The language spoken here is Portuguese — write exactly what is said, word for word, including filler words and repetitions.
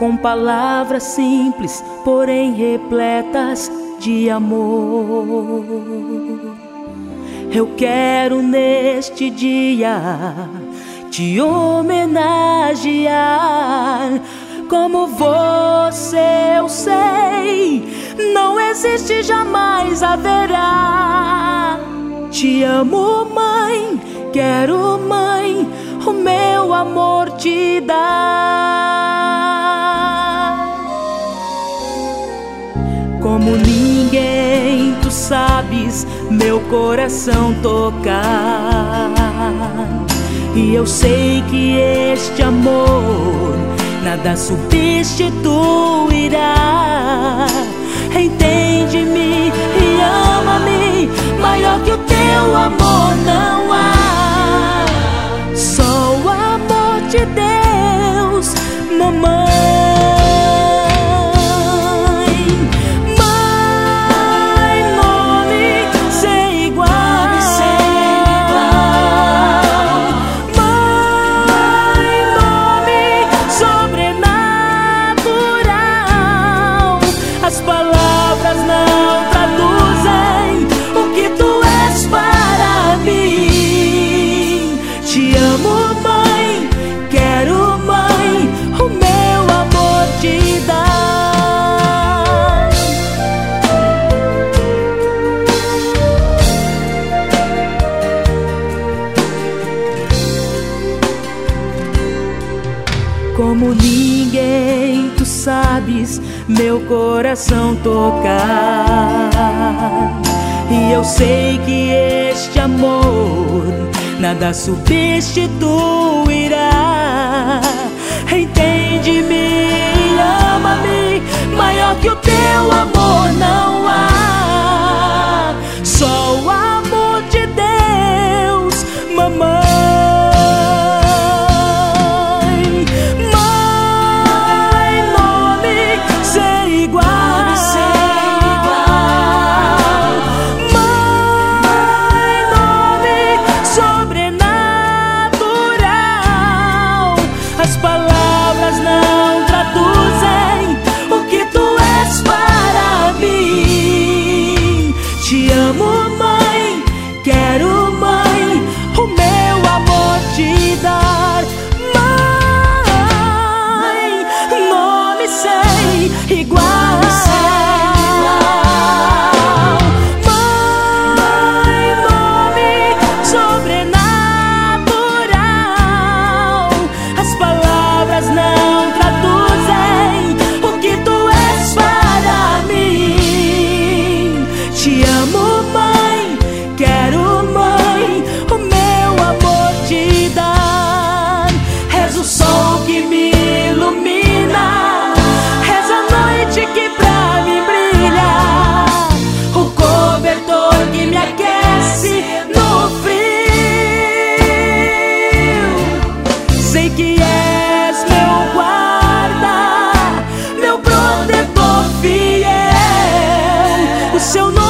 com palavras simples, porém repletas de amor. Eu quero neste dia te homenagear. Como você eu sei, não existe, jamais haverá. Te amo, mãe, quero, mãe, o meu amor te dar. Como ninguém, tu sabes meu coração tocar, e eu sei que este amor nada substituirá. Entende-me e ama-me, maior que o teu amor não há. Só o amor de Deus, mamãe. As palavras não traduzem o que tu és para mim. Te amo, mãe, quero, mãe, o meu amor te dar. Como ninguém, tu sabes meu coração tocar, e eu sei que este amor nada substituirá. Entende-me, ama-me, maior que o teu amor não há. Só o amor de Deus, mamãe. As palavras não traduzem o que tu és para mim. Te amo, mãe, quero, mãe, o meu amor te dar. Mãe, nome sei igual. Te amo, mãe, quero, mãe, o meu amor te dar. És o sol que me ilumina, és a noite que pra mim brilha, o cobertor que me aquece no frio. Sei que és meu guarda, meu protetor fiel, o seu nome